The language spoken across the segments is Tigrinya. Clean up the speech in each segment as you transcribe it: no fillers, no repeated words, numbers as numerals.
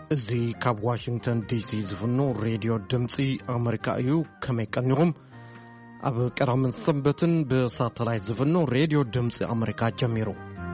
زي كاب واشنطن دي سي زفنو راديو دمسي أمريكا أيو كما يكنيهم أب كرام الصنبتن بساتلايت زفنو راديو دمسي أمريكا جميرو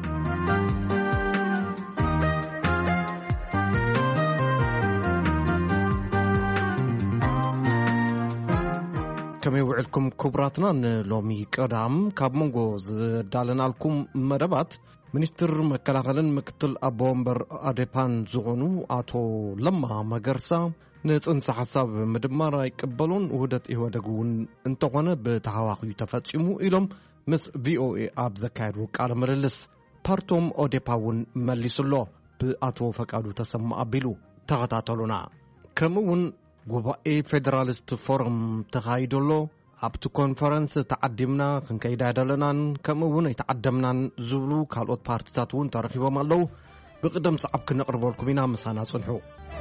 كما يوعدكم كبراتنا لومي كرام كاب منغو دالنا لكم مدبات ሚኒስትር መከላኸልን ምክትል አቦምበር አዴፓን ዝሆኑ አቶ ለማ መገርሳ ንጽንሰ ሐሳብ ምድማር አይቀበሉን ውህደት ይወደጉን እንተሆነ በተሐዋኺ ተፈጽሙ ኢሎም ምስ ቪኦኤ አብ ዘካይሩ ቃለ ምልልስ ፓርቶም ኦዴፓውን መልስሎ በአቶ ፈቃዱ ተሰማ አቢሉ ተከታተሉና ከመውን ጉባኤ ፌደራሊስት ፎረም ተካሂዶሎ أبت كونفرنس تعدمنا كنكيدا دلنان كمون يتعدمنان زولو كالوت بارتيتاتون ترخيبا مالو بقدم صعب كنقربو لكم هنا مسانا صنحو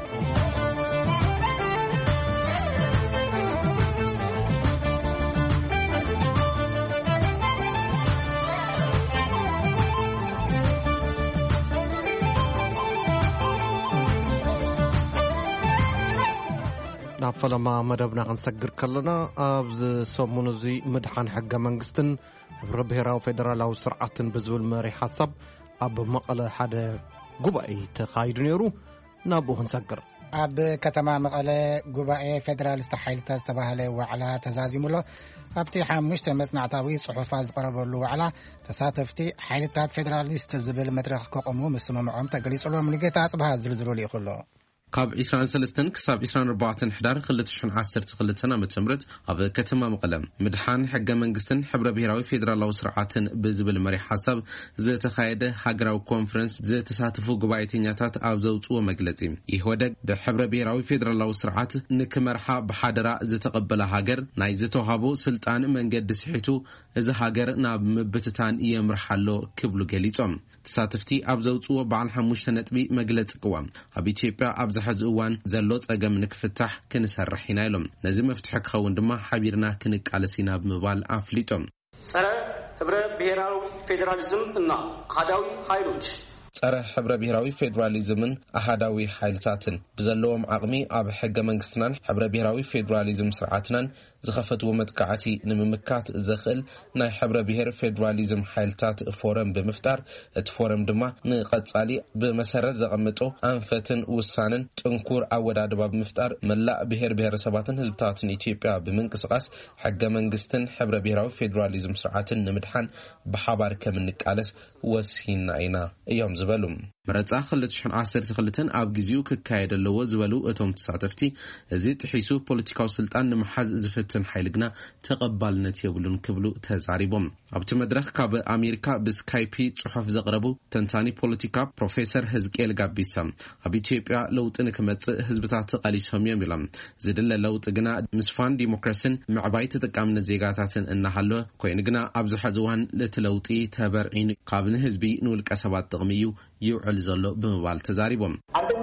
فلما مدبنا غنسجر كلنا أبز سمون زي مدحان حق منجستن ربهرا وفدرالا وسرعة بزول ماري حسب أب مقالة حدا قبائي تخايدون يرو نابو غنسجر أب كتما مقالة قبائي فدرال استحيل تستباهله وعلى تزازيم له أبتي حامشت مسنا عطاوي صحفاز قربوا له وعلى تساتفتي حيلتات فدراليست زبل مدرخ كقمو مسمى معهم تقليص له ملقيت أصبها زلزلوا لي كله كاب إسران سلستن كساب إسران 4 حدار خلت شحن 10 خلت سنة متمرد أب كتما مقلم مدحان حق منجستن حبر بهراوي فيدرال وسرعات بزبل مري حسب زي تخايده حقراو كونفرنس زي تساتفو قبايتينياتات أو زوت ومجلتي يهودك بحبر بهراوي فيدرال وسرعات نكمرحا بحادرة زي تقبل هاجر نايزتو هابو سلطان من قد سحيتو إذا هاجر ناب مبتتان يمرحلو كبلو جليتهم تساتفتي أب زوت وبعن حموشتنت بي مجلت قوام أبي تيبا أب حزوان زلوت أجا منك فتح كنسر حين لهم نزم فتحك خون دما حبيرنا كنك على سيناب مبال عفليتهم سر حبر بهراوي فيدراليزم إننا قادوي خيروج سر حبر بهراوي فيدراليزم أحداوي حيلتاتن بزلوهم عقمي أب حق منكسنان حبر بهراوي فيدراليزم سرعتنا زخفت ومتكعتي نممكات زخل ناي حبر بهر فيدراليزم حيلتات فورم بمفتار اتفورم دما نقصالي بمسرز زقمطو انفتن وسانن تنكور اوداد باب مفتار ملا بهر سباتن حزبتاتن ኢትዮጵያ بمنقسقاس حق منغستن حبر بهراوي فيدراليزم سرعتن نمدحان بحبار كمنقالس وسينا اينا ايام زبلم مرصا خلت شحن 10 خلتن اب غزيو كካيدلو زبلو اتوم تساتفتي ازي تحيسو بوليتيكاو سلطان نمحاز زفتن حيلغنا تقبالنت يبلون كبلو تزاريبوم ابت مدرخ كاب امريكا بسكايبي صحف زقربو تنتاني بوليتيكا بروفيسور حزقيل غابيسام اب ኢትዮጵያ ለውጥን ከመጽ ህዝብታት ተቃሊሶም የሚለም ዝድለ ለውጥ ግና ምስፋን ዲሞክራሲን ማዕባይ ተጠቃምነ ዜጋታትን እናሃለ ኮይን ግና አብዝ ሐዝዋን ለተለውጢ ተበርዒን ካብነ ህዝቢ ንውልቀ ሰባት ጥቅሚዩ ይውዕል ዘሎ በመባል ተዛሪቦም አንደኛ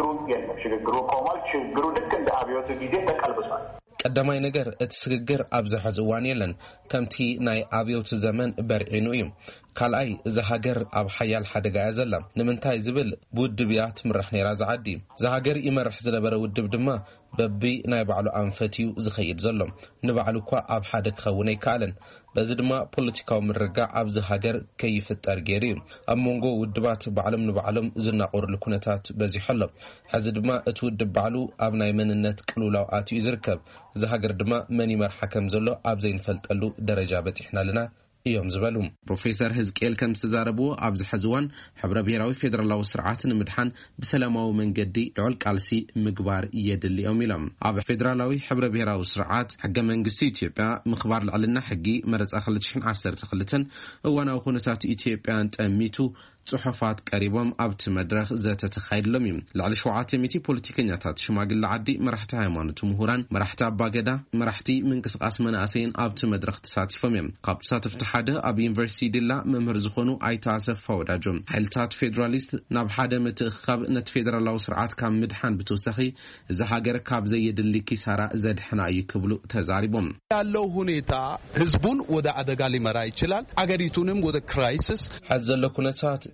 ሽግግሩ ቆሟል ሽግግሩ ልክ እንደ አብዮቱ ጊዜ ተቀልብሷል ቀዳማይ ነገር እትስግግር አብዝ ሐዝዋን የለን ከምቲ ናይ አብዮቱ ዘመን በርዒኑ እዩ ካልአይ እዛ ሃገር ኣብ ሓያል ሓደጋ ያዘላ ንምንታይ ዝብል ውድብያት ምራሕ ነራ ዝዓዲ እዛ ሃገር ይመርሕ ዝነበረ ውድብ ድማ በቢ ናይ ባዕሉ አንፈቲዩ ዝኸይድ ዘሎ ንባዕሉ እኳ ኣብ ሓደ ክኸውን ኣይከኣለን በዚ ድማ ፖለቲካዊ ምርጋዕ ኣብ ዛ ሃገር ከይፍጠር ገይሩ ኣብ መንጎ ውድባት ባዕሎም ንባዕሎም ዝናቆርሉ ኩነታት በዚሖሎ ሕዚ ድማ እቲ ውድብ ባዕሉ ኣብ ናይ መንነት ቅልውላው ኣትዩ ዝርከብ እዛ ሃገር ድማ መን ይመርሓ ከም ዘሎ ኣብ ዘይንፈልጠሉ ደረጃ በፂሕናልና يوم زبالهم بروفيسور حزقيل كم تزاربو أبز حزوان حبر بيراوي فيدرالله سرعات مدحان بسلامه من قدي لعلق علسي مقبار يدلي أميلم أب فيدرالله حبر بيراوي سرعات حق من قصي إثيوبيا مخبار لعلنا حقي مرز أخلت شحن 10 تخلتن وانا وخونسات إثيوبيا أنت أميتو صحفات قريبهم أبت مدرخ ذات تخيل لميم لعل شوعات ميتي بوليتيكينياتات شماغل لعدي مرحت هايمانة مهوران مرحت باقدا مرحتي من قسقاس مناسين أبت مدرخ تساتفميم قاب تساتف حدا أب يونيفرسيتي دلا ممهر زخونو أي تاسف فوداجم حلتات فيدراليست ناب حدا متخاب نت فيدرالله سرعات كام مدحان بتوسخي إذا هاجر كاب زي يدلي كيسارة زد حنا يكبلو تزاريبهم ያለው ሁኔታ ህዝቡን ወደ አደጋ ሊመራ ይችላል አገሪቱንም ወደ ክራይሲስ حزل ኩነታት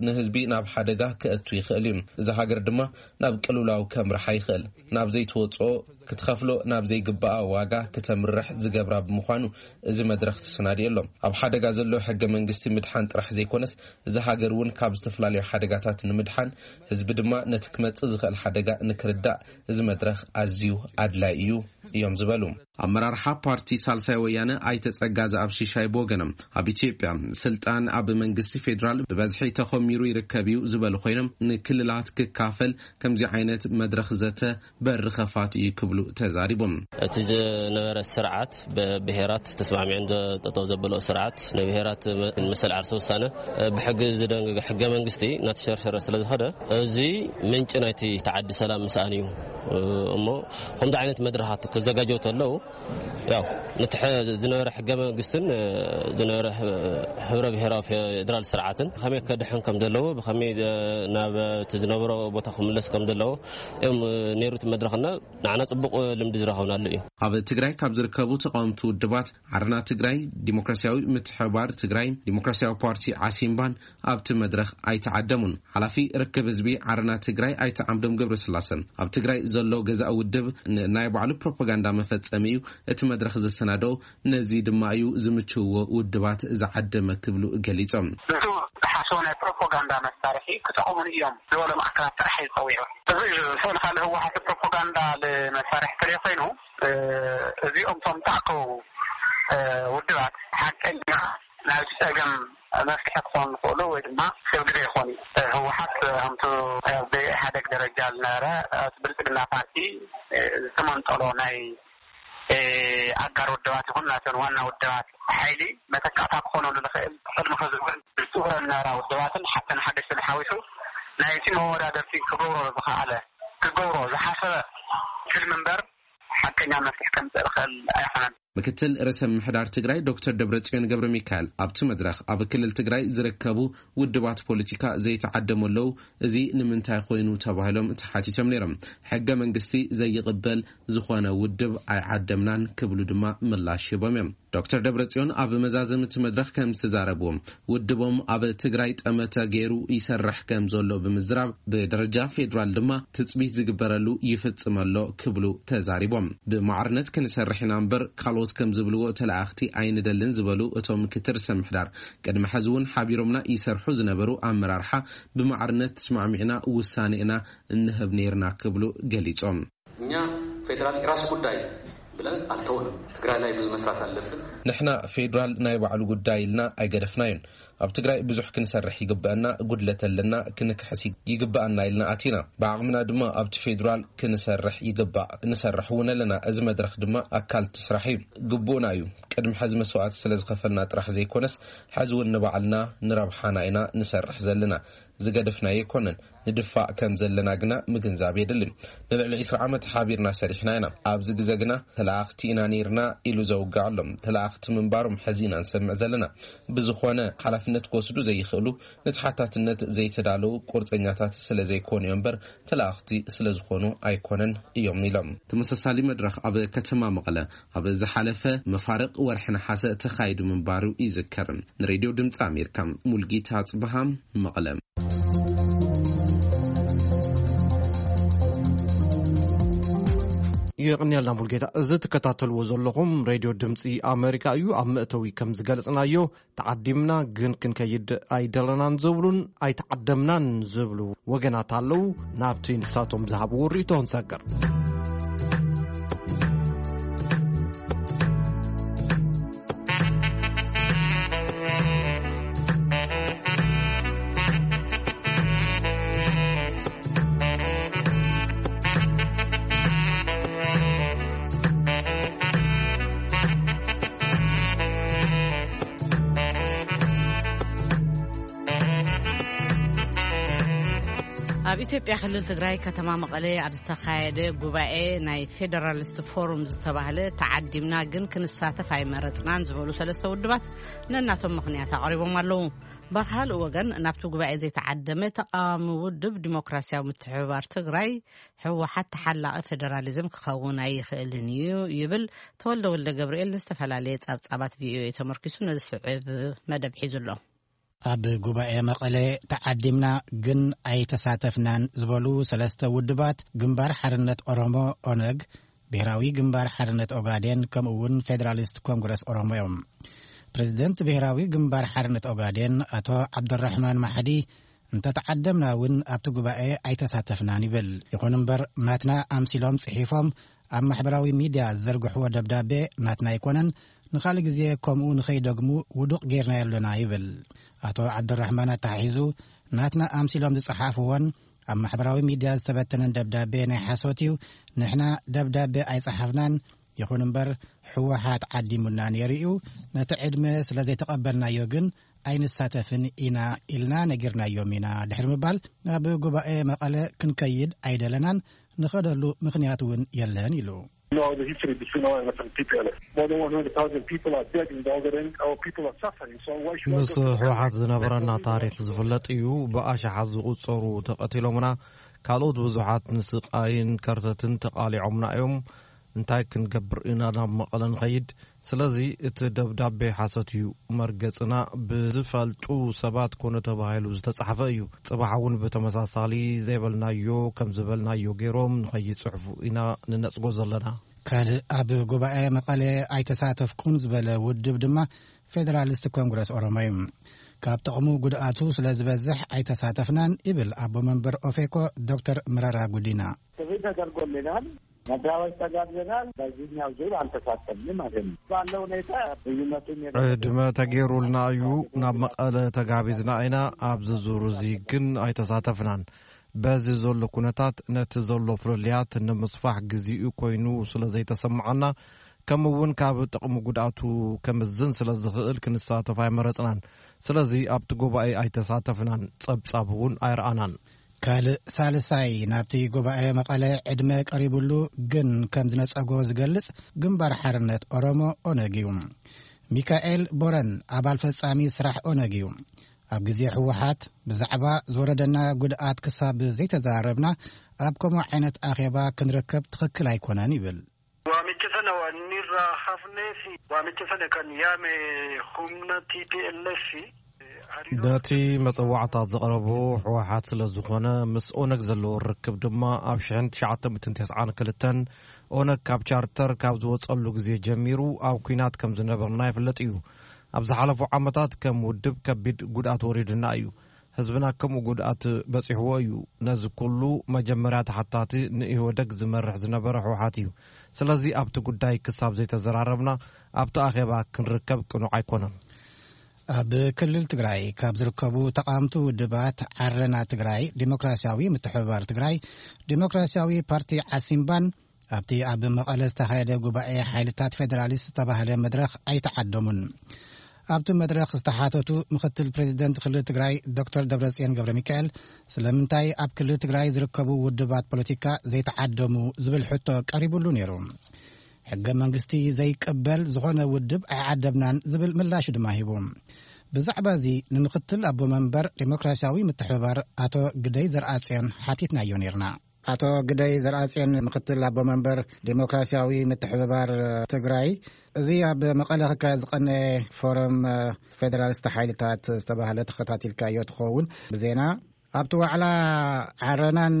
ንህዝቢ ናብ ሓደጋ ክእቱ ይኽእል እዩ እዚ ሃገር ድማ ናብ ቅልውላው ከምርሓ ይኽእል ናብ ዘይትወጽኦ ክትኸፍሎ ናብ ዘይግባእ ዋጋ ከተምርሕ ዝገብራ ብምዃኑ እዚ መድረኽ ተሰናድዩ ኣሎ ኣብ ሓደጋ ዘሎ ሕገ መንግስቲ ምድሓን ጥራሕ ዘይኮነስ እዚ ሃገር እውን ካብ ዝተፈላለዩ ሓደጋታት ንምድሓን ህዝቢ ድማ ነቲ ክመጽእ ዝኽእል ሓደጋ ንክርዳእ እዚ መድረኽ ኣዝዩ ኣድላይ እዩ እዮም ዝበሉ ኣመራርሓ ፓርቲ ሳልሳይ ወያነ ኣይተጸጋ ዝኣብሽሻይ ቦገነም ኣብ ኢትዮጵያ ስልጣን ኣብ መንግስቲ ፌደራል በብዝሒ ተኸሚሩ ይርከብ እዩ ዝበሉ ኮይኖም ንክልላት ክካፈል ከምዚ ዓይነት መድረኽ ዘተ በር ኸፋት ይክብሉ ተዛሪቦም እቲ ነበረ ስርዓት በብሄራት ተስማሚዕን ተጠው ዘበለው ስርዓት ነብሄራት መሰል ዓርሶ ውሳነ ብሕጊ ዝደንገገ ሕገ መንግስቲ ናተሸርሸረ ስለዝኸደ እዚ ምንጭ ናይቲ ተዓዲ ሰላም ምሳኣን እዩ እሞ ከምዚ ዓይነት መድረኻት ክዘጋጀው ተለው ያው ነቲ ዝነበረ ሕገ መንግስትን ዝነበረ ሕብረ ብሄራዊ ፌደራል ስርዓትን ከመይ ከድሕን ከም ዘለዎ ብከመይ ናብ ዝነበረ ቦታ ክምለስ ከም ዘለዎ እዮም ነይሩት መድረኽና ንዓና ጽቡቕ ልምዲ ዝረኸብናሉ እዩ ኣብ ትግራይ ካብ ዝርከቡ ተቃውምቲ ውድባት ዓረና ትግራይ ዲሞክራሲያዊ ምትሕብባር ትግራይ ዲሞክራሲያዊ ፓርቲ ዓሲምባን ኣብቲ መድረኽ ኣይተዓደሙን ሓላፊ ርክብ ህዝቢ ዓረና ትግራይ ኣይተዓምዶም ገብረስላሰን ኣብ ትግራይ ዘሎ ገዛእ ውድብ ናይ ባዕሉ ፕሮፓጋንዳ መፈጸሚ እዩ እቲ መድረኽ ዘሰናዶ ነዚ ድማ እዩ ዝምችውዎ ውድባት ዝዓደመ ክብሉ ገሊጾም ሓሶና ፕሮፓጋንዳ መሳርሒ ክተቆሙን እዮም ዝበሎም ኣካላት ጥራሕ ይፀውዑ እዚ ሰውን ካለ ህወሓት ፕሮፓጋንዳ ለመሳርሒ ትሪኢ ኮይኑ እዚኦም ቶም ተኣከቡ ውድባት ሓቀኛ ናብ ፀገም መፍትሒ ክኾኑ ይኽእሉ ወይ ድማ ክብግደ ይኾን ህወሓት ከምቲ ብኢሕአዴግ ደረጃ ዝነበረ ብልፅግና ፓርቲ ዝተመንጠሎ ናይ ኣጋር ውድባት ይኹን ናተን ዋና ውድባት ሓይሊ መተካእታ ክኾነሉ ዝኽእል ቅድሚ ከዝብል ዝፅውረን ነበራ ውድባትን ሓተን ሓደሽትን ሓዊሱ ናይቲ መወዳደርቲ ክገብሮ ዝኸኣለ ክገብሮ ዝሓሰበ ፍልም እምበር ሓቀኛ መፍትሒ ከምፅእ ዝኽእል ኣይኮነን ምክትል ርዕሰ ምሕዳር ትግራይ ዶክተር ደብረጽዮን ገብረ ሚካኤል ኣብቲ መድረኽ ኣብ ክልል ትግራይ ዝርከቡ ውድባት ፖለቲካ ዘይተዓደመለው እዚ ንምንታይ ኮይኑ ተባሂሎም ተሓቲቶም ነይሮም ሕገ መንግስቲ ዘይቅበል ዝኾነ ውድብ ኣይዓደምናን ክብሉ ድማ ምላሽ ሂቦም እዮም ዶክተር ደብረጽዮን ኣብ መዛዘምቲ መድረኽ ከም ዝተዛረብዎም ውድቦም ኣብ ትግራይ ጠመተ ገይሩ ይሰርሕ ከም ዘሎ ብምዝራብ ብደረጃ ፌደራል ድማ ትጽቢት ዝግበረሉ ይፍጽመሎ ክብሉ ተዛሪቦም ብማዕርነት ክንሰርሕ ኢና እምበር ካልኦት ከም ዝብልዎ ተላእኽቲ ኣይንደልን ዝበሉ እቶም ምክትል ርዕሰ ምሕዳር ቅድሚ ሕዚ እውን ሓቢሮምና ይሰርሑ ዝነበሩ ኣመራርሓ ብማዕርነት ተስማዕሚዕና ውሳኔና እንህብ ነርና ክብሉ ገሊጾም እኛ ፌደራል ራስ ጉዳይ ብለን አልተውንም ትግራይ ላይ ብዙ መስራት አለብን ንሕና ፌደራል ናይ ባዕሉ ጉዳይ ኢልና ኣይገደፍናዩን ኣብ ትግራይ ብዙሕ ክንሰርሕ ይግባአና ጉድለት ኣለና ክንክሕስ ይግባአና ኢልና ኣቲና ብዓቕምና ድማ ኣብቲ ፌደራል ክንሰርሕ ይግባእ ንሰርሕ እውን ኣለና እዚ መድረኽ ድማ ኣካል ትስራሕ እዩ ግቡእና እዩ ቅድሚ ሕዚ መስዋዕት ስለዝኸፈልና ጥራሕ ዘይኮነስ ሕዚ እውን ንባዕልና ንረብሓና ኢና ንሰርሕ ዘለና ዝገደፍና ይኮነን ንድፋዕ ከም ዘለና ግና ምግንዛብ የድልን ንልዕሊ 20 ዓመት ሓቢርና ሰሪሕና ኢና ኣብዚ ግዜ ግና ተላእኽቲ ኢና ነርና ኢሉ ዘውግዓሎም ተላእኽቲ ምንባሮም ሕዚና ንሰምዕ ዘለና ብዝኾነ ሓላፍነት ክወስዱ ዘይኽእሉ ንትሓታትነት ዘይተዳለው ቁርፀኛታት ስለዘይኮኑ እዮም እምበር ተላእኽቲ ስለዝኾኑ ኣይኮነን እዮም ኢሎም ተመሳሳሊ መድረኽ ኣብ ከተማ መቐለ ኣብ ዝሓለፈ መፋርቕ ወርሒ ነሓሰ ተኻይዱ ምንባሩ ይዝከር ንሬድዮ ድምፂ ኣሜሪካ ሙልጌታ ጽብሃም መቐለ يغني لنا بولجيتا إذا تكتاتل وزلهم راديو دمسي أمريكا أيو أم أتوي كم زجالتنا أيو تعدمنا جن كن كيد أيدلنا نزبلون أي تعدمنا نزبلو وجنا تعلو نابتين ساتهم ذهبوا ريتون سكر ኣብ ኢትዮጵያ ክልል ትግራይ ከተማ መቐለ ኣብ ዝተኻየደ ጉባኤ ናይ ፌደራሊስት ፎረም ዝተባህለ ተዓዲምና ግን ክንሳተፍ ኣይመረጽናን ዝበሉ ሰለስተ ውድባት ነናቶም ምኽንያት ኣቕሪቦም ኣለዉ በካልእ ወገን ናብቲ ጉባኤ ዘይተዓደመ ተቃዋሚ ውድብ ዲሞክራሲያዊ ምትሕብባር ትግራይ ህወሓት ተሓላቐ ፌደራሊዝም ክኸውን ኣይኽእልን እዩ ይብል ተወልደ ወልደ ገብርኤል ዝተፈላለየ ጸብጻባት ቪኦኤ ተመርኪሱ ነዝስዕብ መደብ ሒዙ ኣሎ ኣብ ጉባኤ መቐለ ተዓዲምና ግን ኣይተሳተፍናን ዝበሉ ሰለስተ ውድባት ግንባር ሓርነት ኦሮሞ ኦነግ ብሔራዊ ግንባር ሓርነት ኦጋዴን ከምኡውን ፌደራሊስት ኮንግረስ ኦሮሞ እዮም። ፕሬዚደንት ብሔራዊ ግንባር ሓርነት ኦጋዴን አቶ ዓብዱራሕማን ማሕዲ እንተተዓደምና እውን ኣብቲ ጉባኤ ኣይተሳተፍናን ይብል። ይኹን እምበር ናትና ኣምሲሎም ጽሒፎም ኣብ ማሕበራዊ ሚድያ ዘርግሕዎ ደብዳቤ ናትና ኣይኮነን ንኻልእ ግዜ ከምኡ ንኸይደግሙ ውዱቕ ጌርና የለና ይብል። አቶ ዓብዱራሕማን ኣተሓሒዙ ናትና ኣምሲሎም ዝጸሓፍዎን ኣብ ማሕበራዊ ሚድያ ዝተበተነን ደብዳቤ ናይ ሓሶት እዩ። ንሕና ደብዳቤ ኣይጸሓፍናን። ይኹን እምበር ሕወሓት ዓዲሙና ነይሩ እዩ። ነቲ ዕድመ ስለ ዘይተቐበልናዮ ግን ኣይንሳተፍን ኢና ኢልና ነጊርናዮም ኢና ድሕሪ ምባል ናብ ጉባኤ መቐለ ክንከይድ ኣይደለናን ንኸደሉ ምኽንያት እውን የለን ኢሉ። ምስ ሕወሓት ዝነበረና ታሪክ ዝፍለጥ እዩ። ብኣሽሓት ዝቁፀሩ ተቐቲሎምና ካልኦት ብዙሓት ንስቃይን ከርተትን ተቃሊዖምና እዮም። እንታይ ክንገብር ኢና ናብ መቐለ ንኸይድ? ስለዚ እቲ ደብዳቤ ሓሰት እዩ። መርገጽና ብዝፈልጡ ሰባት ኮነ ተባሂሉ ዝተጻሕፈ እዩ። ጽባሕ እውን ብተመሳሳሊ ዘይበልናዮ ከም ዝበልናዮ ገይሮም ንኸይጽሕፉ ኢና ንነጽጎ ዘለና። ካልእ ኣብ ጉባኤ መቐለ ኣይተሳተፍኩን ዝበለ ውድብ ድማ ፌደራሊስት ኮንግረስ ኦሮሞ እዩ። ካብ ጥቕሙ ጉድኣቱ ስለ ዝበዝሕ ኣይተሳተፍናን ይብል ኣቦ መንበር ኦፌኮ ዶክተር መረራ ጉዲና። ተደርጎልናል፣ መድራዎች ተጋብዘናል። በዚህኛው ዙር አልተሳተፍንም ማለት ነው። ባለው ሁኔታ ልዩነቱን ዕድመ ተገይሩልና እዩ። ናብ መቐለ ተጋቢዝና ኢና። ኣብዚ ዙር እዚ ግን ኣይተሳተፍናን። በዚ ዘሎ ኩነታት ነቲ ዘሎ ፍልልያት ንምስፋሕ ግዚኡ ኮይኑ ስለ ዘይተሰምዐና ከምውን ካብ ጥቕሚ ጉድኣቱ ከምዝን ስለ ዝኽእል ክንሳተፍ ኣይመረፅናን። ስለዚ ኣብቲ ጉባኤ ኣይተሳተፍናን። ጸብጻብ እውን ኣይረኣናን። ካልእ ሳልሳይ ናብቲ ጉባኤ መቐለ ዕድመ ቀሪቡሉ ግን ከም ዝነጸጎ ዝገልጽ ግንባር ሓርነት ኦሮሞ ኦነግ እዩ። ሚካኤል ቦረን ኣባል ፈጻሚ ስራሕ ኦነግ እዩ። ኣብ ግዜ ሕወሓት ብዛዕባ ዝወረደና ጉድኣት ክሳብ ዘይተዛረብና ኣብ ከምኡ ዓይነት ኣኼባ ክንርከብ ትኽክል ኣይኮነን ይብል። ዋምጭፈነ ወኒራ ኻፍኔፊ ዋምጭፈነ ከን ያሜ ሁምነ ቲፒኤልኤፍ ነቲ መጽዋዕታት ዘቕረቡ ሕወሓት ስለ ዝኾነ ምስ ኦነግ ዘለዎ ርክብ ድማ ኣብ 1992 ኦነግ ካብ ቻርተር ካብ ዝወጸሉ ግዜ ጀሚሩ ኣብ ኩናት ከም ዝነበርና ይፍለጥ እዩ። ኣብ ዝሓለፉ ዓመታት ከም ውድብ ከቢድ ጉድኣት ወሪድና እዩ። ህዝብና ከምኡ ጉድኣት በፂሕዎ እዩ። ነዚ ኩሉ መጀመርያ ተሓታቲ ንኢህወደግ ዝመርሕ ዝነበረ ሕወሓት እዩ። ስለዚ ኣብቲ ጉዳይ ክሳብ ዘይተዘራረብና ኣብቲ ኣኼባ ክንርከብ ቅኑዕ ኣይኮነን። ኣብ ክልል ትግራይ ካብ ዝርከቡ ተቃምቲ ውድባት ዓረና ትግራይ፣ ዲሞክራሲያዊ ምትሕብባር ትግራይ፣ ዲሞክራሲያዊ ፓርቲ ዓሲምባን ኣብቲ ኣብ መቐለ ዝተኻየደ ጉባኤ ሓይልታት ፌደራሊስት ዝተባህለ መድረኽ ኣይተዓደሙን። ኣብቲ መድረኽ ዝተሓተቱ ምክትል ፕሬዚደንት ክልል ትግራይ ዶክተር ደብረጽዮን ገብረ ሚካኤል ስለምንታይ ኣብ ክልል ትግራይ ዝርከቡ ውድባት ፖለቲካ ዘይተዓደሙ ዝብል ሕቶ ቀሪቡሉ ነይሩ። ሕገ መንግስቲ ዘይቀበል ዝኾነ ውድብ ኣይዓደብናን ዝብል ምላሽ ድማ ሂቡ። ብዛዕባ እዚ ንምክትል ኣቦ መንበር ዲሞክራሲያዊ ምትሕብባር ኣቶ ግደይ ዘርአጽዮን ሓቲትናዮ ነርና። አቶ ግደይ ዘርአጽዮን ምክትል ኣቦ መንበር ዲሞክራሲያዊ ምትሕብባር ትግራይ፣ እዚ ኣብ መቐለ ክካየድ ዝቐነየ ፎረም ፌደራሊስት ሓይልታት ዝተባህለ ተኸታቲልካዮ ትኸውን ብዜና ኣብቲ ዋዕላ ዓረናን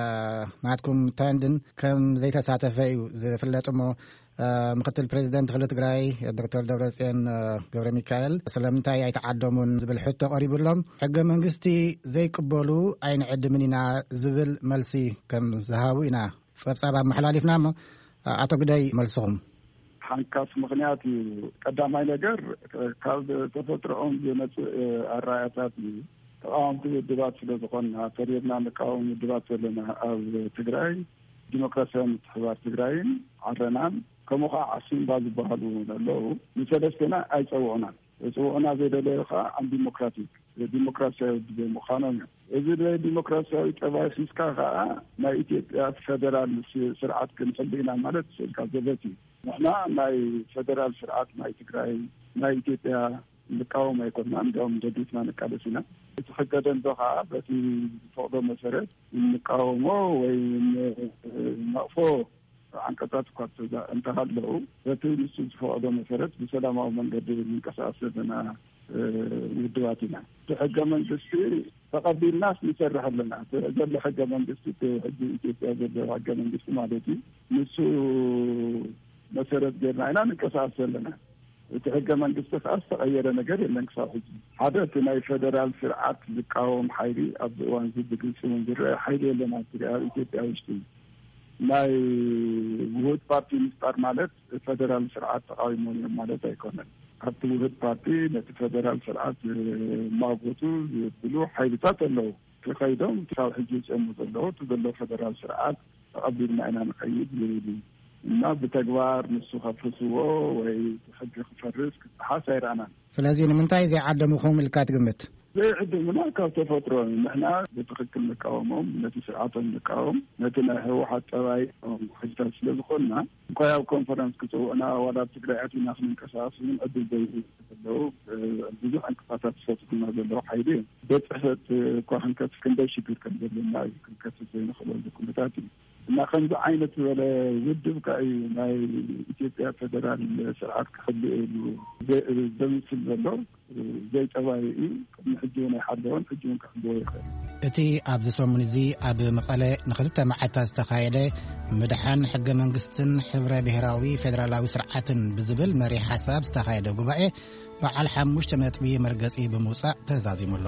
ናትኩም ተንድን ከም ዘይተሳተፈ እዩ ዝፍለጥ እሞ ምክትል ፕሬዚደንት ክልል ትግራይ ዶክተር ደብረጽዮን ገብረ ሚካኤል ስለምንታይ ኣይተዓደሙን ዝብል ሕቶ ቀሪቡሎም ሕገ መንግስቲ ዘይቅበሉ ኣይንዕድምን ኢና ዝብል መልሲ ከም ዝሃቡ ኢና ጸብጻብ ኣመሓላሊፍና እሞ ኣቶ ግደይ መልስኹም? ሓንካስ ምክንያት እዩ። ቀዳማይ ነገር ካብ ተፈጥሮኦም ዝመጽእ ኣራያታት እዩ። ተቃዋምቲ ውድባት ስለ ዝኾንና ፈሪድና ንቃወም ውድባት ዘለና ኣብ ትግራይ ዲሞክራሲያዊ ምትሕብባር ትግራይን ዓረናን ከምኡ ከዓ ዓሲምባ ዝበሃሉ ኣለዉ ንሰለስተና ኣይፀውዑናን። የፀውዑና ዘይደለዩ ከዓ ኣንዲሞክራቲክ ዲሞክራሲያዊ ውድብ ምዃኖም እዮም። እዚ ዲሞክራሲያዊ ጠባይ ሒዝካ ከዓ ናይ ኢትዮጵያ ፌደራል ስርዓት ክንፈልግ ኢና ማለት ስልካ ዘበት እዩ። ንሕና ናይ ፌደራል ስርዓት ናይ ትግራይ ናይ ኢትዮጵያ ንቃወም ኣይኮንናን። እንዲያውም ደዲትና ንቃለስ ኢና። እቲ ሕገ ደንቢ ከዓ በቲ ዝፈቅዶ መሰረት እንቃወሞ ወይ ነቕፎ አንቀጻት እንተሃለው በቲ ንሱ ዝፈቅዶ መሰረት ብሰላማዊ መንገዲ እንቀሳቀስ ዘለና ውድባትና ሕገ መንግስቲ ተቀቢልናስ ንሰርሕ ኣለና ዘሎ ሕገ መንግስቲ ሕጂ ኢትዮጵያ ዘሎ ሕገ መንግስቲ ማለት እዩ ንሱ መሰረት ጌርና ኢና ንቀሳቀስ ዘለና እቲ ሕገ መንግስቲ ካስ ተቀየረ ነገር የለን ክሳብ ሕጂ ሓደ እቲ ናይ ፌደራል ስርዓት ዝቃወም ሓይሊ ኣብ እዋን ዝግልጽ ዝረአ ሓይሊ የለን ኣብ ኢትዮጵያ ውሽጢ ናይ ውህድ ፓርቲ ምስጣር ማለት ፌደራል ስርዓት ተቃዊሞ ማለት ኣይኮነን ኣብቲ ውህድ ፓርቲ ነቲ ፌደራል ስርዓት ማጎቱ ዝብሉ ሓይልታት ኣለዉ ተኸይዶም ክሳብ ሕጂ ዝፀሙ ዘለዉ እቲ ዘሎ ፌደራል ስርዓት ተቐቢልና ኢና ንኸይድ ዝብሉ እና ብተግባር ንሱ ከፍርስዎ ወይ ሕጂ ክፈርስ ክፀሓስ ኣይረኣናን ስለዚ ንምንታይ ዘይዓደምኹም ኢልካ ትግምት ዘይዕድሙና ካብ ተፈጥሮ ንሕና ብትክክል ንቃወሞም ነቲ ስርዓቶም ንቃወም ነቲ ናይ ህወሓት ጠባይ ሕጅታት ስለ ዝኾንና እንኳ ኣብ ኮንፈረንስ ክፅውዕና ዋላ ኣብ ትግራይ ኣቲና ክንንቀሳቀስ ምን ዕድል ዘይዘለዉ ብዙሕ እንቅፋታት ዝፈፅሙና ዘለዉ ሓይሊ በፅሕፈት እኳ ክንደይ ሽግር ከም ዘለና እዩ ክንከስት ዘይንኽእለሉ ኩነታት እዩ እና ከምዚ ዓይነት ዝበለ ውድብ እዩ ናይ ኢትዮጵያ ፌደራል ስርዓት ክህልሉ ዘምስል ዘሎ ዘይጠባይ እዩ ቅድሚ ሕጂ እውን ኣይሓለወን ሕጂ እውን ክህልዎ ይኽእል እቲ ኣብዚ ሰሙን እዚ ኣብ መቐለ ንክልተ መዓልታት ዝተኻየደ ምድሓን ሕገ መንግስትን ሕብረ ብሔራዊ ፌደራላዊ ስርዓትን ብዝብል መሪ ሓሳብ ዝተኻየደ ጉባኤ በዓል 5 ነጥቢ መርገፂ ብምውፃእ ተዛዚሙሎ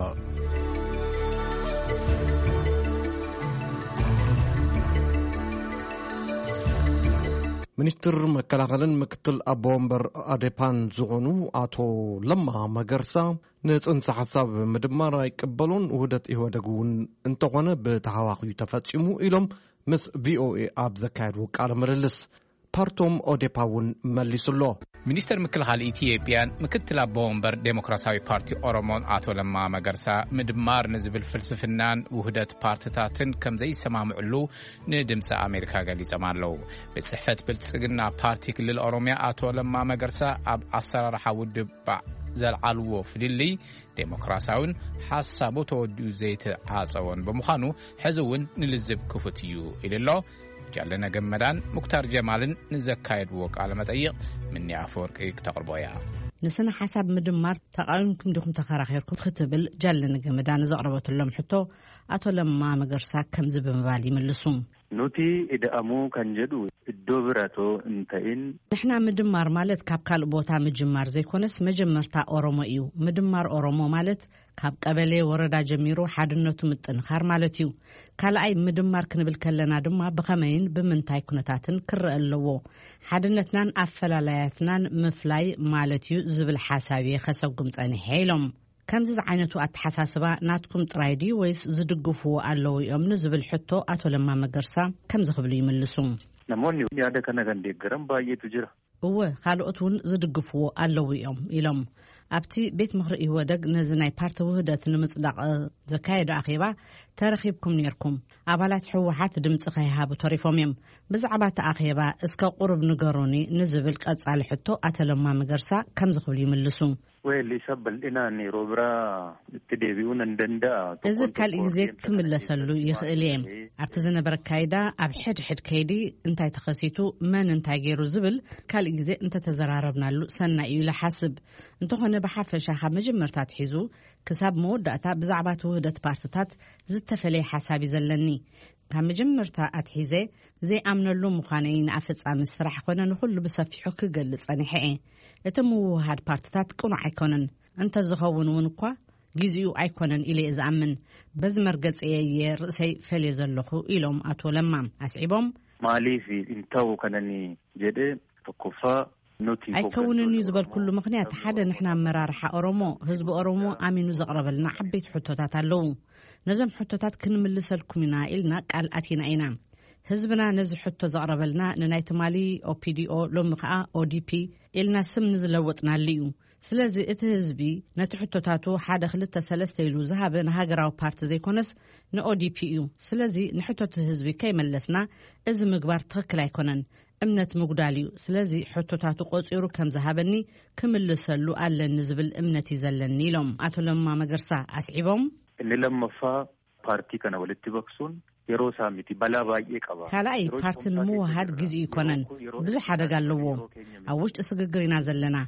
ሚኒስትር መከላኸልን ምክትል ኣቦ ወንበር ኣዴፓን ዝኾኑ ኣቶ ለማ መገርሳ ንጽንሰ ሓሳብ ምድማር ኣይቅበሉን ውህደት ኢህወደግ እውን እንተኾነ ብተሃዋኽዩ ተፈጺሙ ኢሎም ምስ ቪኦኤ ኣብ ዘካየድዎ ቃለ ምልልስ ፓርቶም ኦዴፓ እውን መሊሱሎ ሚኒስትር ምክልኻል ኢትዮጵያን ምክትል ኣቦ ወንበር ዴሞክራሲያዊ ፓርቲ ኦሮሞን ኣቶ ለማ መገርሳ ምድማር ንዝብል ፍልስፍናን ውህደት ፓርቲታትን ከም ዘይሰማምዕሉ ንድምፂ ኣሜሪካ ገሊፆም ኣለዉ ብጽሕፈት ብልጽግና ፓርቲ ክልል ኦሮሚያ ኣቶ ለማ መገርሳ ኣብ ኣሰራርሓ ውድብ ዘልዓልዎ ፍልሊ ዴሞክራሲያውን ሓሳቡ ተወዲኡ ዘይተዓፀወን ብምዃኑ ሕዚ እውን ንልዝብ ክፉት እዩ ኢልሎ ጃለና ገመዳን ሙክታር ጀማልን ንዘካየድዎ ቃለ መጠይቅ ምኒ ኣፈወርቂ ክተቅርቦያ ንስነ ሓሳብ ምድማር ተቃዊምኩም ዲኹም ተኸራኺርኩም ክትብል ጃለና ገመዳን ዘቕረበትሎም ሕቶ ኣቶ ለማ መገርሳ ከምዚ ብምባል ይመልሱ ኑቲ ኢደአሙ ከንጀዱ እዶ ብራቶ እንተይን ንሕና ምድማር ማለት ካብ ካልእ ቦታ ምጅማር ዘይኮነስ መጀመርታ ኦሮሞ እዩ ምድማር ኦሮሞ ማለት ካብ ቀበሌ ወረዳ ጀሚሩ ሓድነቱ ምጥንኻር ማለት እዩ ካልኣይ ምድማር ክንብል ከለና ድማ ብኸመይን ብምንታይ ኩነታትን ክርአ ኣለዎ ሓድነትናን ኣፈላላያትናን ምፍላይ ማለት እዩ ዝብል ሓሳብ የኸሰጉም ጸኒሐ ኢሎም ከምዚ ዓይነቱ ኣተሓሳስባ ናትኩም ጥራይ ድዩ ወይስ ዝድግፍዎ ኣለዉ እዮም ንዝብል ሕቶ ኣቶ ለማ መገርሳ ከምዚ ክብሉ ይምልሱ ናሞኒ ያደ ከነገን ደገረም ባየቱ ጅራ እወ ካልኦት እውን ዝድግፍዎ ኣለዉ እዮም ኢሎም ኣብቲ ቤት ምኽሪ ኢህወደግ ነዚ ናይ ፓርቲ ውህደት ንምጽዳቕ ዘካየደ ኣኼባ ተረኺብኩም ነርኩም ኣባላት ሕወሓት ድምፂ ከይሃቡ ተሪፎም እዮም ብዛዕባ እቲ ኣኼባ እስከ ቁርብ ንገሩኒ ንዝብል ቀጻሊ ሕቶ ኣቶ ለማ መገርሳ ከምዚ ክብሉ ይምልሱ ويلي سبل إناني روبرا تدبيون عندنا إذا كان إجزاء كمل سلو يخليهم أبتزنا بركايدا أبحد حد كيدي أنت تخسيتو من أنت غير زبل كان إجزاء أنت تزراربنا له سنة إلى حسب أنت هنا بحفل شاخة مجمرتات حيزو كسب مودة بزعبات وهدة بارتات زدت فلي حسابي زلني كم مجمرتا أتحيزة زي أمن له مخانين أفتس أم السرح خنا نخل بسفي حك جلس أنا حقين اتمو هاد بارتات كونو عيكونن انت زخون ونقوا جزيو عيكونن إلي إذا أمن بز مرقز إيه رأسي فلي زلخو إلهم أتو لما أسعبهم مالي في انتو كانني جدي فكفا أيكونني زبال كل مغنيات حدا نحنا مرارحة أورومو هزب أورومو آمينو زقرب لنا حبيت حتوتات اللون نزم حتوتات كنملس لكمنا إلنا قال أتينا أينا هزبنا نزل حتو زقرب لنا ننايت مالي أو بي دي أو لومقاء أو دي بي إلنا سم نزلوتنا الليو سلازي إتهزبي نتحتوتاتو حدا خلطة سلسة إلو زهابا نهاجراو بارت زي كونس نأو دي بي يو سلازي نحتو تهزبي كي ملسنا إذا مقبار تغكلا يكونن أمنت مقداليو سلازي حتوتاتو قوصيرو كم زهابني كمل سلو ألا نزبل أمنتي زلني لهم أتو لما مقرسا أسعبهم اللي لما فا بارتي كان ولدتي بكسون يروسا ميتي بلا باي قبا كلاي بارت نمو هاد جزء يكونن بزو حدا قالو اوشت اسغغرينا زلنا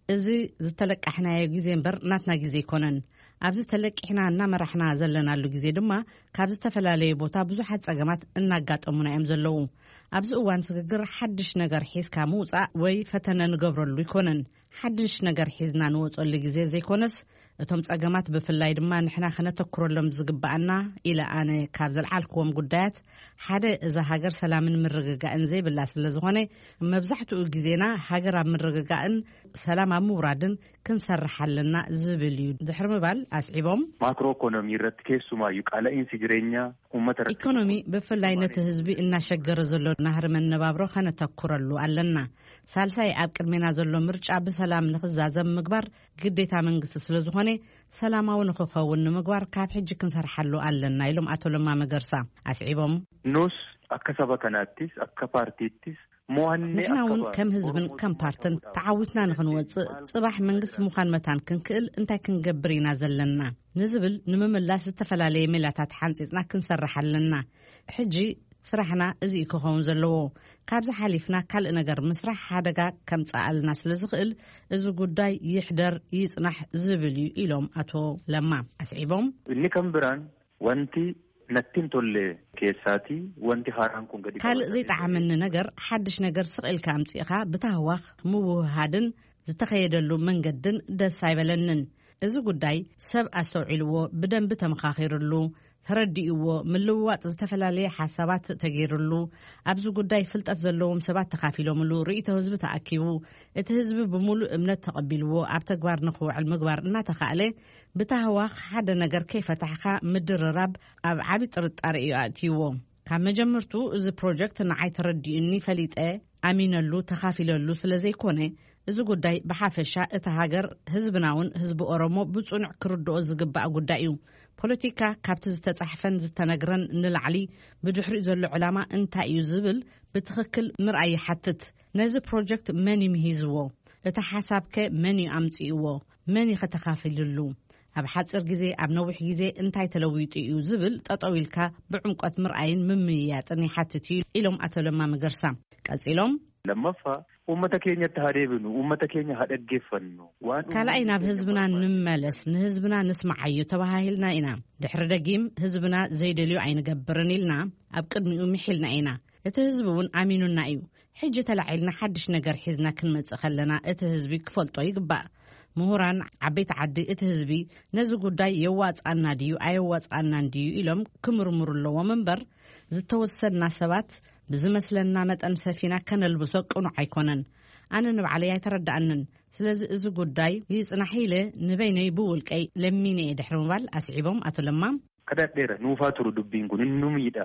እዚ ዝተለቀሕናዮ ግዜ እምበር ናትና ግዜ ይኮነን ኣብዚ ተለቂሕና እናመራሕና ዘለናሉ ግዜ ድማ ካብ ዝተፈላለዩ ቦታ ብዙሓት ፀገማት እናጋጠሙና እዮም ዘለዉ ኣብዚ እዋን ስግግር ሓድሽ ነገር ሒዝካ ምውፃእ ወይ ፈተነ ንገብረሉ ይኮነን ሓድሽ ነገር ሒዝና ንወፀሉ ግዜ ዘይኮነስ እቶም ፀገማት ብፍላይ ድማ ንሕና ክነተክረሎም ዝግባአና ኢለ ኣነ ካብ ዘልዓልክዎም ጉዳያት ሓደ እዛ ሃገር ሰላምን ምርግጋእን ዘይብላ ስለ ዝኾነ መብዛሕትኡ ግዜና ሃገር ኣብ ምርግጋእን ሰላም ኣብ ምውራድን ክንሰርሕ ኣለና ዝብል እዩ ድሕሪ ምባል ኣስዒቦም ማክሮ ኢኮኖሚ ረት ኬሱማዩ ቃላኢንሲ ጅሬኛ ኡመተ ኢኮኖሚ ብፍላይ ነቲ ህዝቢ እናሸገረ ዘሎ ናህሪ መነባብሮ ከነተክረሉ ኣለና ሳልሳይ ኣብ ቅድሜና ዘሎ ምርጫ ብሰላም ንኽዛዘም ምግባር ግዴታ መንግስቲ ስለ ዝኾነ ሰላማዊ ንኽኸውን ንምግባር ካብ ሕጂ ክንሰርሓሉ ኣለና ኢሎም ኣቶ ለማ መገርሳ ኣስዒቦም ኖስ ኣከሰባ ከናቲስ ኣከ ፓርቲቲስ ንሕና እውን ከም ህዝብን ከም ፓርትን ተዓዊትና ንኽንወፅእ ጽባሕ መንግስቲ ምዃን መታን ክንክእል እንታይ ክንገብር ኢና ዘለና ንዝብል ንምምላስ ዝተፈላለየ ሜላታት ሓንፂፅና ክንሰርሕ ኣለና ሕጂ ስራሕና እዚ ክኸውን ዘለዎ ካብዚ ሓሊፍና ካልእ ነገር ምስራሕ ሓደጋ ከምፃኣልና ስለ ዝኽእል እዚ ጉዳይ ይሕደር ይጽናሕ ዝብል እዩ ኢሎም ኣቶ ለማ ኣስዒቦም እኒ ከምብራን ወንቲ ነቲንቶለ ኬሳቲ ወንቲ ሃራንኩን ገዲ ካልእ ዘይጣዕመኒ ነገር ሓድሽ ነገር ስቕኢልካ ኣምፂእኻ ብታህዋኽ ምውህሃድን ዝተኸየደሉ መንገድን ደስ ኣይበለንን እዚ ጉዳይ ሰብ ኣስተውዒልዎ ብደንቢ ተመኻኺሩሉ ተረዲእዎ ምልውዋጥ ዝተፈላለየ ሓሳባት ተገይሩሉ ኣብዚ ጉዳይ ፍልጠት ዘለዎም ሰባት ተኻፊሎምሉ ርእይቶ ህዝቢ ተኣኪቡ እቲ ህዝቢ ብምሉእ እምነት ተቐቢልዎ ኣብ ተግባር ንኽውዕል ምግባር እናተኻእለ ብታህዋኽ ሓደ ነገር ከይፈታሕካ ምድርራብ ኣብ ዓቢ ጥርጣረ እዩ ኣእትይዎ ካብ መጀመርቱ እዚ ፕሮጀክት ንዓይ ተረዲኡኒ ፈሊጠ ኣሚነሉ ተኻፊለሉ ስለ ዘይኮነ እዚ ጉዳይ ብሓፈሻ እቲ ሃገር ህዝብናውን ህዝቢ ኦሮሞ ብጽኑዕ ክርድኦ ዝግባእ ጉዳይ እዩ ፖለቲካ ካብቲ ዝተጻሕፈን ዝተነግረን ንላዕሊ ብድሕሪኡ ዘሎ ዕላማ እንታይ እዩ ዝብል ብትኽክል ምርኣይ ይሓትት ነዚ ፕሮጀክት መን ይምሂዝዎ እቲ ሓሳብከ መን ኣምፂእዎ መን ከተኻፊልሉ ኣብ ሓፂር ግዜ ኣብ ነዊሕ ግዜ እንታይ ተለዊጡ እዩ ዝብል ጠጠው ኢልካ ብዕምቆት ምርኣይን ምምያጥን ይሓትት እዩ ኢሎም ኣቶ ለማ መገርሳ ቀፂሎም ለመፋ ኡመተ ኬኛ ተሃደብኑ ኡመተ ኬኛ ሃደገፈኑ ካልኣይ ናብ ህዝብና ንመለስ ንህዝብና ንስማዓዩ ተባሂልና ኢና ድሕሪ ደጊም ህዝብና ዘይደልዩ ኣይንገብርን ኢልና ኣብ ቅድሚኡ ምሒልና ኢና እቲ ህዝቢ እውን ኣሚኑና እዩ ሕጂ ተላዒልና ሓድሽ ነገር ሒዝና ክንመጽእ ከለና እቲ ህዝቢ ክፈልጦ ይግባእ ምሁራን ዓበይቲ ዓዲ እቲ ህዝቢ ነዚ ጉዳይ የዋፃና ድዩ ኣየዋፃናን ድዩ ኢሎም ክምርምሩ ኣለዎም እምበር ዝተወሰና ሰባት ብዝመስለና መጠን ሰፊና ከነልብሶ ቅኑዕ ኣይኮነን ኣነ ንባዕለይ ኣይተረዳእንን ስለዚ እዚ ጉዳይ ይጽናሕ ኢለ ንበይነይ ብውልቀይ ለሚነ ድሕሪ ምባል ኣስዒቦም ኣቶ ለማ ከዳደረ ኑፋቱሩ ዱቢንኩን እንሙይዳ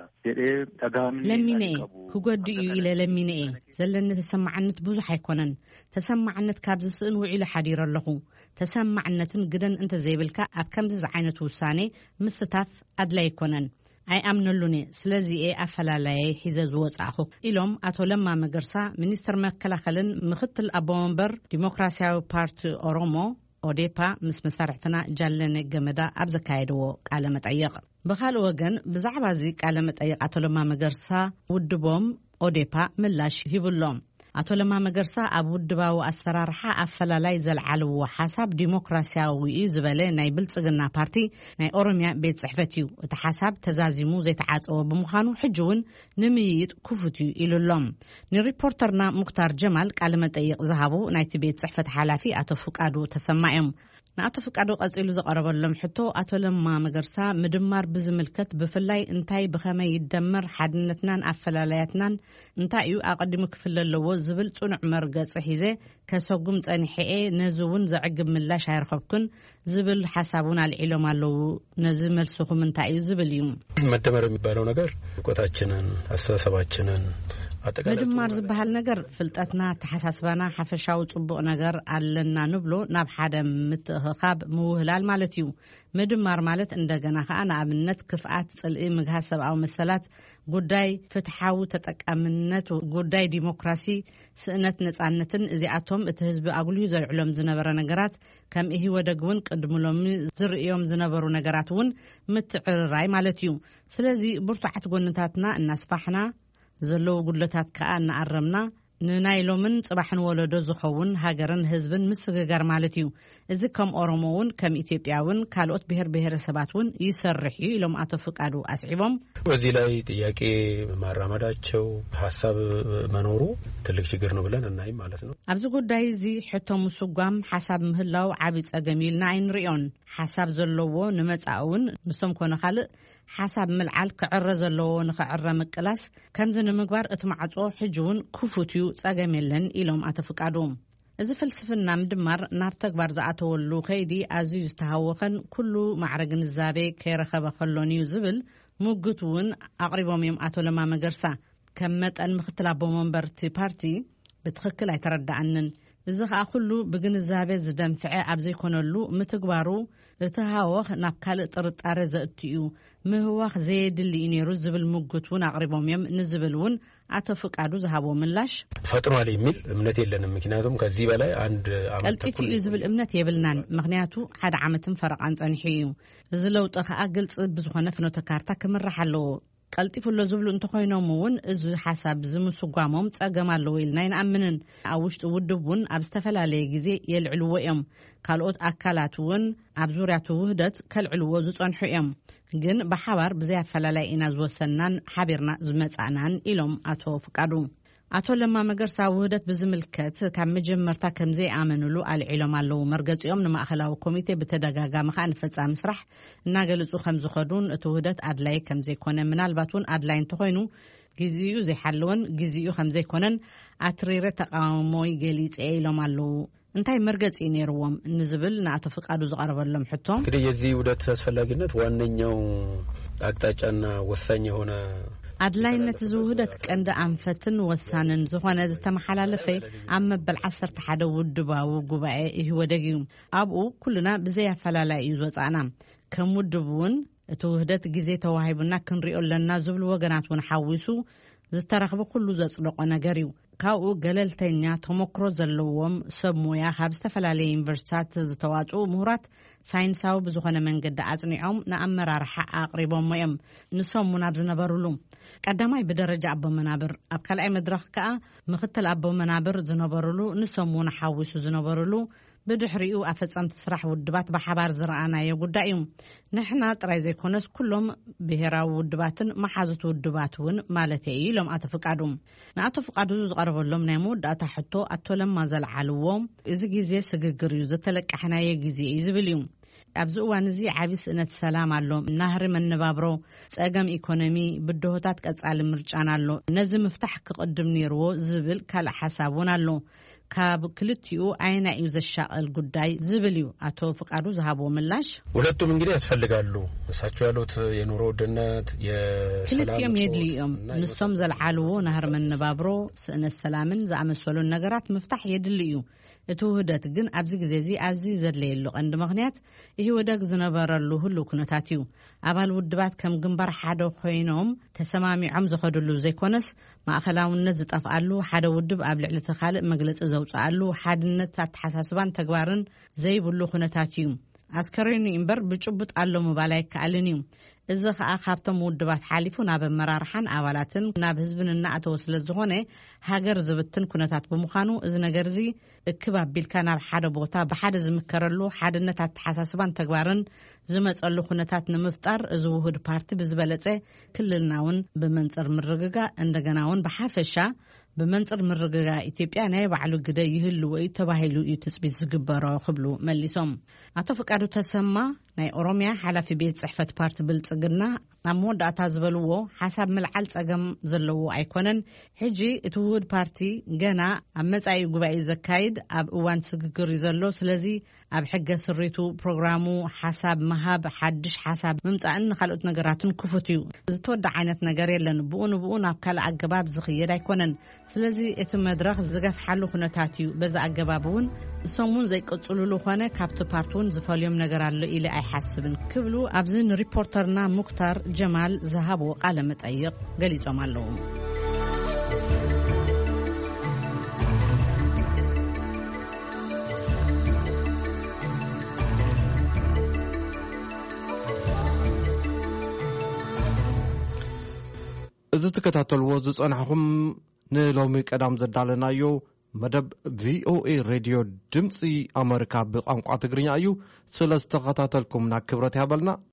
ተጋም ለሚነ ክጎዲኡ ኢለ ለሚነ ዘለኒ ተሰማዕነት ብዙሕ ኣይኮነን ተሰማዕነት ካብ ዝስእን ውዒሉ ሓዲር ኣለኹ ተሰማዕነትን ግደን እንተ ዘይብልካ ኣብ ከምዚ ዓይነት ውሳኔ ምስታፍ ኣድላይ ኣይኮነን ኣይ ኣምነሉኒ ስለዚኤ ኣፈላለየ ሒዘ ዝወጻእኹ ኢሎም ኣቶ ለማ መገርሳ ሚኒስተር መከላኸልን ምክትል ኣቦወንበር ዲሞክራሲያዊ ፓርቲ ኦሮሞ ኦዴፓ ምስ መሳርሕትና ጃለነ ገመዳ ኣብ ዘካየድዎ ቃለ መጠይቕ ብኻልእ ወገን ብዛዕባ እዚ ቃለ መጠይቕ ኣቶ ለማ መገርሳ ውድቦም ኦዴፓ ምላሽ ሂብሎም ኣቶ ለማ መገርሳ ኣብ ውድባዊ ኣሰራርሓ ኣፈላላይ ዘልዓልዎ ሓሳብ ዲሞክራሲያዊ እዩ ዝበለ ናይ ብልጽግና ፓርቲ ናይ ኦሮሚያ ቤት ጽሕፈት እዩ እቲ ሓሳብ ተዛዚሙ ዘይተዓጸወ ብምዃኑ ሕጂ እውን ንምይይጥ ክፉት እዩ ኢሉሎም ንሪፖርተርና ሙክታር ጀማል ቃለ መጠይቕ ዝሃቡ ናይቲ ቤት ጽሕፈት ሓላፊ ኣቶ ፍቃዱ ተሰማዮም ንኣቶ ፍቃዱ ቀፂሉ ዘቐረበሎም ሕቶ ኣቶ ለማ መገርሳ ምድማር ብዝምልከት ብፍላይ እንታይ ብኸመይ ይደመር ሓድነትናን ኣፈላላያትናን እንታይ እዩ ኣቐዲሙ ክፍለ ኣለዎ ዝብል ጽኑዕ መርገፂ ሒዘ ከሰጉም ጸኒሐ ነዚ እውን ዘዕግብ ምላሽ ኣይረኸብኩን ዝብል ሓሳቡን ኣልዒሎም ኣለዉ ነዚ መልስኹም እንታይ እዩ ዝብል እዩ መደመር የሚባለው ነገር ቆታችንን አስተሳሰባችንን ምድማር ዝበሃል ነገር ፍልጠትና ተሓሳስባና ሓፈሻዊ ጽቡቕ ነገር ኣለና ንብሎ ናብ ሓደ ምትእኽኻብ ምውህላል ማለት እዩ ምድማር ማለት እንደገና ከዓ ንኣብነት ክፍኣት ጽልኢ ምግሃዝ ሰብኣዊ መሰላት ጉዳይ ፍትሓዊ ተጠቃምነት ጉዳይ ዲሞክራሲ ስእነት ነጻነትን እዚኣቶም እቲ ህዝቢ ኣጉልዩ ዘልዕሎም ዝነበረ ነገራት ከም ኢህወደግ እውን ቅድምሎም ዝርእዮም ዝነበሩ ነገራት እውን ምትዕርራይ ማለት እዩ ስለዚ ብርቱዓት ጎንታትና እናስፋሕና ዘለዉ ጉድለታት ከዓ እናኣረምና ንናይሎምን ጽባሕን ወለዶ ዝኸውን ሃገርን ህዝብን ምስግጋር ማለት እዩ እዚ ከም ኦሮሞውን ከም ኢትዮጵያውን ካልኦት ብሔር ብሔረሰባትን ይሰርሕ እዩ ኢሎም አቶ ፍቃዱ አስዒቦም በዚህ ላይ ጥያቄ ማራመዳቸው ሐሳብ መኖሩ ትልቅ ችግር ነው ብለን እናይ ማለት ነው ኣብዚ ጉዳይ እዚ ሕቶም ስጓም ሐሳብ ምህላው ዓቢ ጸገም ኢልና አይንሪዮን ሐሳብ ዘለዎ ንመጻውን ንሶም ኮነ ካልእ حسب ملعل كعرة زلوا نخعرة مقلاس كم زن مقبار اتمعصو حجون كفوتيو صاغميلن إلهم اتفقادوم إذا فلسفنا مدمر نار تكبر زعتولو خيدي عزيز تهوخن كله معرق الزابي كيرخب خلونيو زبل موجتون أقربهم يوم أتو لما مقرسا كمت المختلف منبرتي بارتي بتخكل يتردى عنن إذا أخلو بجن الزابي زدم فعي أبزي كونلو متكبرو تهاوخ نبكال طرطار زاتيو مهواخ زيد اللي اني رزبل مغتون اقربهم يم نزبلون አቶ ፍቃዱ ዝሃቦ ምላሽ ፈጥሮ አለ የሚል እምነት የለንም ምክንያቱም ከዚህ በላይ አንድ አመት ተኩል ይዝብል እምነት የብልናን ምክንያቱ ሓደ ዓመትን ፈረቃን ጸንሒ እዩ እዚ ለውጥ ከዓ ግልጽ ብዝኾነ ፍኖተ ካርታ ክምራሕ ኣለዎ ቀልጢፍሎ ዝብሉ እንተኾይኖምውን እዚ ሐሳብ ዝምስጓሞም ጸገም ኣለዎ ኢልና ይንኣምንን ኣብ ውሽጢ ውድቡን ኣብ ዝተፈላለየ ግዜ የልዕልዎ እዮም ካልኦት ኣካላትውን ኣብ ዙርያቱ ውህደት ከልዕልዎ ዝጸንሑ እዮም ግን በሓባር ብዘያፈላላይ ኢና ዝወሰናን ሓቢርና ዝመጻናን ኢሎም አቶ ፍቃዱ አቶ ለማ መገርሳ ውህደት ብዝምልከት ካብ መጀመርታ ከምዘ ኣመንሉ አልዒሎም ኣለው መርገጽዮም ንማእኸላዊ ኮሚቴ በተደጋጋሚ ኻን ፈጻሚ ስራሕ እናገልጹ ከም ዝኸዱን እቲ ውህደት ኣድላይ ከምዘ ይኮነ ምናልባቱን ኣድላይ እንተኾይኑ ግዚኡ ዘይሓልወን ግዚኡ ከምዘ ይኮነን ኣትሪረ ተቃውሞይ ገሊጽ ኢሎም ኣለው እንታይ መርገጽ ነይርዎም ንዝብል ንአቶ ፍቃዱ ዝቀርበሎም ሕቶም እንግዲህ የዚህ ውህደት አስፈላጊነት ዋነኛው አቅጣጫና ወሳኝ የሆነ አድላይነት ዝውህደት ቀንደ አንፈትን ወሳንን ዝኾነ ዝተመሓላለፈ ኣብ መበል 11 ውድባዊ ጉባኤ ይወደግዩ ኣብኡ ኩልና ብዘያፈላላይ እዩ ዝወጻና ከም ውድቡን እቲ ውህደት ግዜ ተዋሂብና ክንሪኦ ለና ዝብል ወገናት ውን ሓዊሱ ዝተረኽበ ኩሉ ዘጽድቆ ነገር እዩ ካብኡ ገለልተኛ ተሞክሮ ዘለዎም ሰብ ሞያ ካብ ዝተፈላለየ ዩኒቨርሲቲታት ዝተዋጹኡ ምሁራት ሳይንሳዊ ብዝኾነ መንገዲ ኣጽኒዖም ንኣመራርሓ ኣቕሪቦም እዮም ንሶም ውን ኣብ ዝነበሩሉ ቀዳማይ ብደረጃ ኣቦ መናብር ኣብ ካልኣይ መድረኽ ከዓ ምክትል ኣቦ መናብር ዝነበሩሉ ንሶም ውን ሓዊሱ ዝነበሩሉ بدحريو أفصمت تسرح ودبات بحبار زرعانايا ጉዳይ እዩ ንሕና ጥራይ ዘይኮነስ ኩሎም ብሄራዊ ውድባትን ማሓዙት ውድባትን ማለት እዩ ኢሎም አቶ ፍቃዱ ንአቶ ፍቃዱ ዝቀርበሎም ናይ መወዳእታ ሕቶ አቶ ለማ ዘልዓልዎም እዚ ግዜ ስግግር እዩ ዝተለቀሕናየ ግዜ እዩ ዝብል እዩ ኣብዚ እዋን እዚ ዓቢ ስእነት ሰላም ኣሎ ናህሪ መንባብሮ ጸገም ኢኮኖሚ ብድሆታት ቀጻሊ ምርጫን ኣሎ ነዚ ምፍታሕ ክቅድም ነይርዎ ዝብል ካልእ ሓሳብ ውን ኣሎ ካብ ክልቲኡ አይና እዩ ዘሻቀል ጉዳይ ዝብል እዩ አቶ ፍቃዱ ዝሃቦ ምላሽ ሁለቱም እንግዲህ ያስፈልጋሉ እሳቸው ያሉት የኑሮ ውድነት የሰላም ክልቲኦም የድልዮም ንሶም ዘልዓልዎ ናህር መንባብሮ ስእነት ሰላምን ዝኣመሰሉ ነገራት ምፍታሕ የድል እዩ እቲ ውህደት ግን ኣብዚ ግዜ እዚ ኣዝዩ ዘድልየሉ ቀንዲ ምክንያት ይህ ወደግ ዝነበረሉ ሁሉ ኩነታት እዩ ኣባል ውድባት ከም ግንባር ሓደ ኮይኖም ተሰማሚዖም ዝኸድሉ ዘይኮነስ ማእኸላውነት ዝጠፍኣሉ ሓደ ውድብ ኣብ ልዕሊ ተኻልእ መግለጺ ዘውፅኣሉ ሓድነት ኣተሓሳስባን ተግባርን ዘይብሉ ኩነታት እዩ ኣስከሬኑ እምበር ብጭቡጥ ኣሎ ምባል ኣይከኣልን እዩ እዚ ከዓ ካብቶም ውድባት ሓሊፉ ናብ መራርሓን ኣባላትን ናብ ህዝብን እናኣተወ ስለ ዝኾነ ሃገር ዝብትን ኩነታት ብምዃኑ እዚ ነገር እዚ እክብ ኣቢልካ ናብ ሓደ ቦታ ብሓደ ዝምከረሉ ሓድነት ኣተሓሳስባን ተግባርን ዝመጸሉ ኩነታት ንምፍጣር እዚ ውህድ ፓርቲ ብዝበለጸ ክልልናውን ብመንጽር ምርግጋ እንደገናውን ብሓፈሻ بمنصر مرغا ኢትዮጵያ ናይ ባዕሉ ግደ ይህሉ ወይ ተባሂሉ እዩ ትጽቢት ዝግበሮ ክብሉ መሊሶም አቶ ፍቃዱ ተሰማ ናይ ኦሮሚያ ሓላፊ ቤት ጽሕፈት ፓርቲ ብልጽግና ኣብ መወዳእታ ዝበልዎ ሓሳብ መልዓል ጸገም ዘለዎ ኣይኮነን ሕጂ እቲ ውህድ ፓርቲ ገና ኣብ መጻኢ ጉባኤ ዘካይድ ኣብ እዋን ስግግር ዘሎ ስለዚ ኣብ ሕገ ስሪቱ ፕሮግራሙ ሓሳብ መሃብ ሓድሽ ሓሳብ ምምጻእን ካልኦት ነገራትን ክፉት እዩ ዝተወዳ ዓይነት ነገር የለን ብኡንብኡ ናብ ካልእ ኣገባብ ዝኽየድ ኣይኮነን ስለዚ እቲ መድረኽ ዝገፍሓሉ ኩነታት እዩ በዛ ኣገባብ እውን እሶሙን ዘይቀጽሉሉ ኾነ ካብቲ ፓርቲውን ዝፈልዮም ነገር ኣሎ ኢለ ኣይሓስብን ክብሉ ኣብዚ ሪፖርተርና ሙክታር ጀማል ዝሃቦ ቃለ መጠይቅ ገሊጾም ኣለዉ እዚ ተከታተልዎ ዝጸንሐኹም ንሎሚ ቀዳም ዘዳለናዮ መደብ ቪኦኤ ሬድዮ ድምፂ ኣሜሪካ ብቋንቋ ትግርኛ እዩ። ስለ ዝተኸታተልኩም ና ክብረት ያበልና